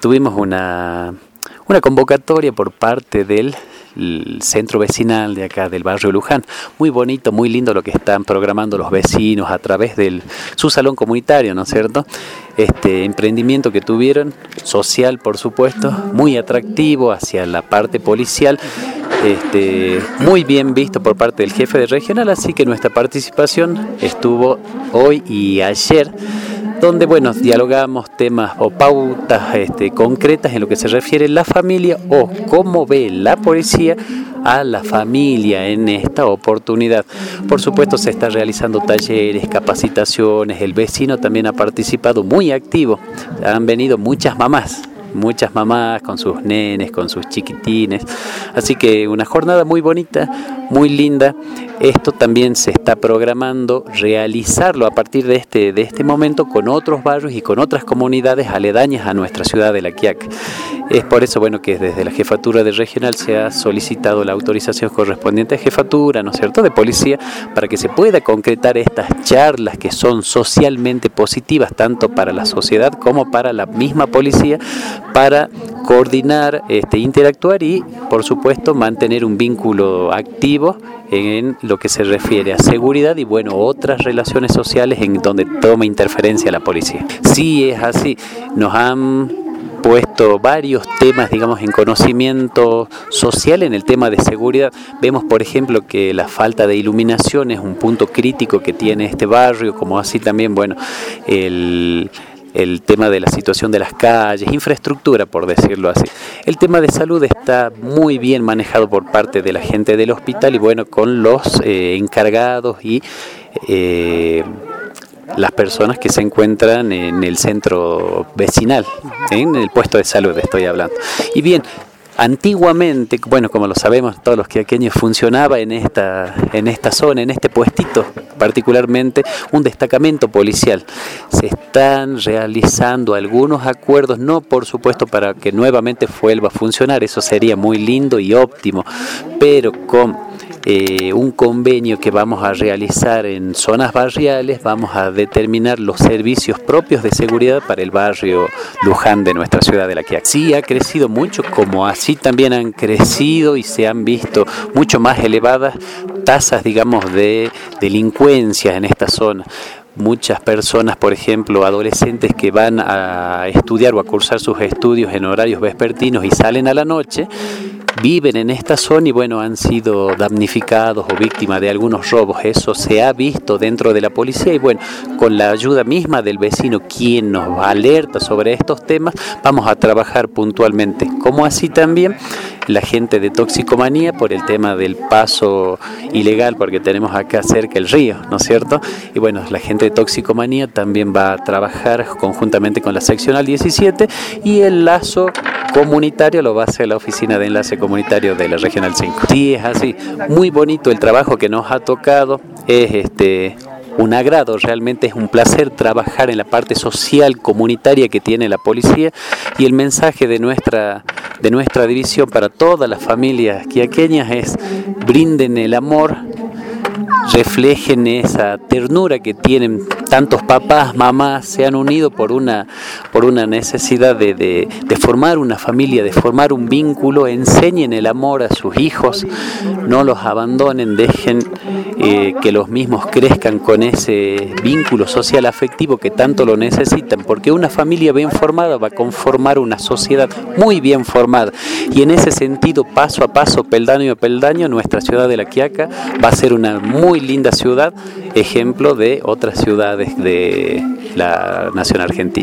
tuvimos una convocatoria por parte del centro vecinal de acá del barrio Luján. Muy bonito, muy lindo lo que están programando los vecinos a través de su salón comunitario, ¿no es cierto? Este emprendimiento que tuvieron, social por supuesto, muy atractivo hacia la parte policial, muy bien visto por parte del jefe de regional, así que nuestra participación estuvo hoy y ayer, donde dialogamos temas o pautas concretas en lo que se refiere a la familia o cómo ve la policía a la familia en esta oportunidad. Por supuesto se están realizando talleres, capacitaciones, el vecino también ha participado muy activo, han venido muchas mamás con sus nenes, con sus chiquitines, así que una jornada muy bonita, muy linda. Esto también se está programando realizarlo a partir de este momento con otros barrios y con otras comunidades aledañas a nuestra ciudad de La Quiaca. Es por eso que desde la jefatura de regional se ha solicitado la autorización correspondiente a jefatura, ¿no es cierto?, de policía, para que se pueda concretar estas charlas que son socialmente positivas tanto para la sociedad como para la misma policía, para coordinar, interactuar y, por supuesto, mantener un vínculo activo en lo que se refiere a seguridad y, otras relaciones sociales en donde toma interferencia la policía. Sí, es así. Nos han puesto varios temas, en conocimiento social en el tema de seguridad. Vemos, por ejemplo, que la falta de iluminación es un punto crítico que tiene este barrio, como así también, el tema de la situación de las calles, infraestructura, por decirlo así. El tema de salud está muy bien manejado por parte de la gente del hospital y con los encargados y las personas que se encuentran en el centro vecinal, en el puesto de salud estoy hablando. Y bien, antiguamente, como lo sabemos todos los quiaqueños, funcionaba en esta zona, en este puestito, particularmente un destacamento policial. Se están realizando algunos acuerdos, no por supuesto para que nuevamente vuelva a funcionar, eso sería muy lindo y óptimo, pero con un convenio que vamos a realizar en zonas barriales, vamos a determinar los servicios propios de seguridad para el barrio Luján de nuestra ciudad de La Quiaca. Sí, ha crecido mucho, como así también han crecido y se han visto mucho más elevadas tasas, de delincuencia en esta zona. Muchas personas, por ejemplo, adolescentes que van a estudiar o a cursar sus estudios en horarios vespertinos y salen a la noche, viven en esta zona y han sido damnificados o víctimas de algunos robos. Eso se ha visto dentro de la policía y con la ayuda misma del vecino, quien nos alerta sobre estos temas, vamos a trabajar puntualmente. Como así también la gente de toxicomanía por el tema del paso ilegal, porque tenemos acá cerca el río, ¿no es cierto? Y la gente de toxicomanía también va a trabajar conjuntamente con la seccional 17 y el lazo comunitario lo va a hacer la oficina de enlace comunitario de la regional 5. Sí, es así, muy bonito el trabajo que nos ha tocado, es un agrado, realmente es un placer trabajar en la parte social comunitaria que tiene la policía, y el mensaje de nuestra división para todas las familias quiaqueñas es: brinden el amor, reflejen esa ternura que tienen tantos papás, mamás, se han unido por una necesidad de formar una familia, de formar un vínculo, enseñen el amor a sus hijos, no los abandonen, dejen que los mismos crezcan con ese vínculo social afectivo que tanto lo necesitan, porque una familia bien formada va a conformar una sociedad muy bien formada, y en ese sentido, paso a paso, peldaño a peldaño, nuestra ciudad de La Quiaca va a ser una muy linda ciudad, ejemplo de otras ciudades de la nación argentina.